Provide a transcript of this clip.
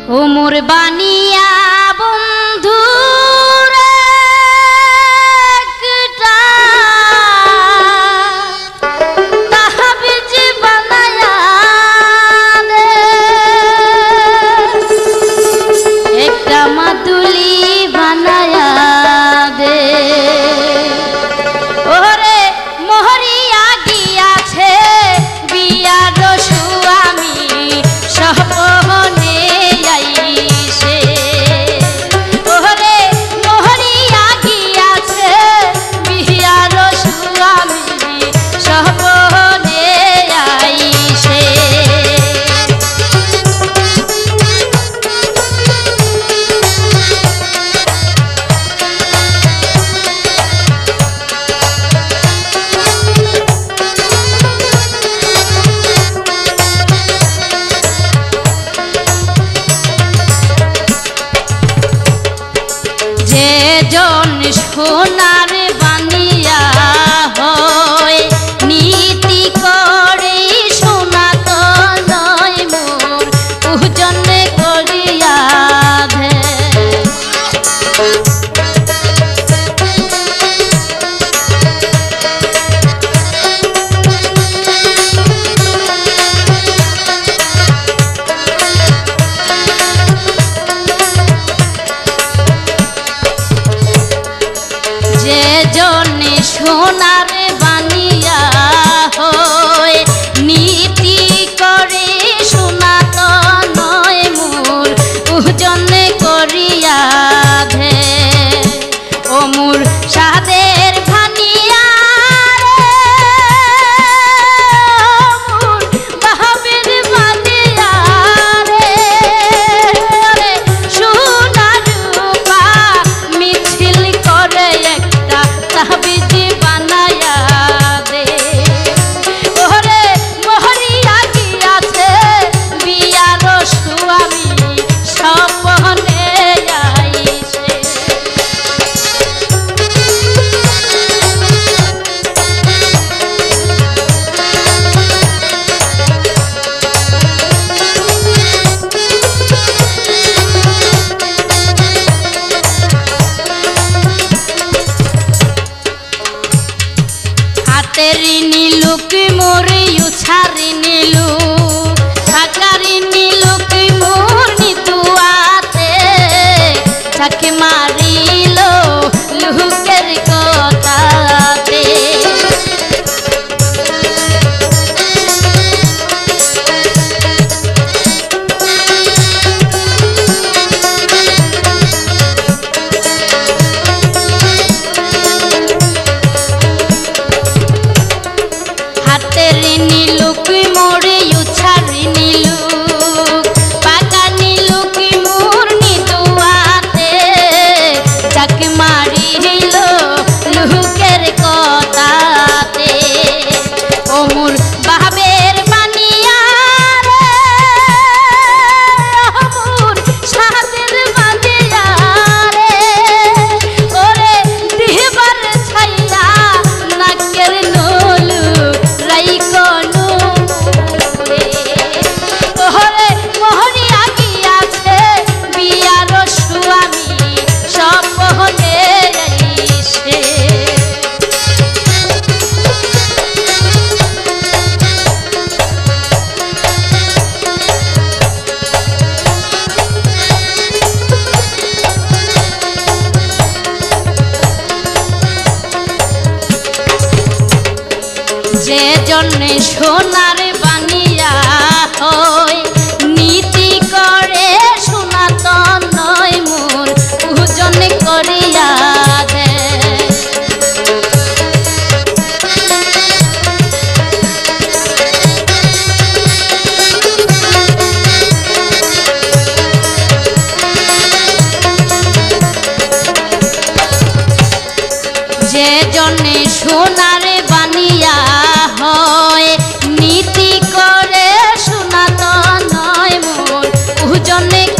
ওমর বানিয়া বন্ধু সোনার বানিয়া হয় নীতি করে সোনা তো নয় মোর পূজন করিয়া ধে সোনার বানিয়া হয় নীতি করে সোনা তো নয় মোর পূজন করিয়া ধে ও মোর সাদের ভানিয়া মোর বাহাবের বানিয়া রে সোনার রূপা মিছিল করে একটা তাহবিজ तेरी नीलुक मोरे युछारी नीलू थाकारी नीलुक मोर नितुआते छके मारिलो लुकेर कताते तेरी नीलुक मोरे युछारी नीलुक पाका नीलुक मोर नितुआते जाक मारिलो लुकेर कताते ओ मोर बाबेर बानिया रे मोर साদের বানিয়া রে ওরে দিবার ছাইয়া নাকের নলু যে জন্যে সোনার বানিয়া হয় নীতি করে সোনা তো নয় মোর পূজন করিয়া দে যে জন্যে সোনার বানিয়া হয় নীতি করে সোনা তো নয় মোর পূজন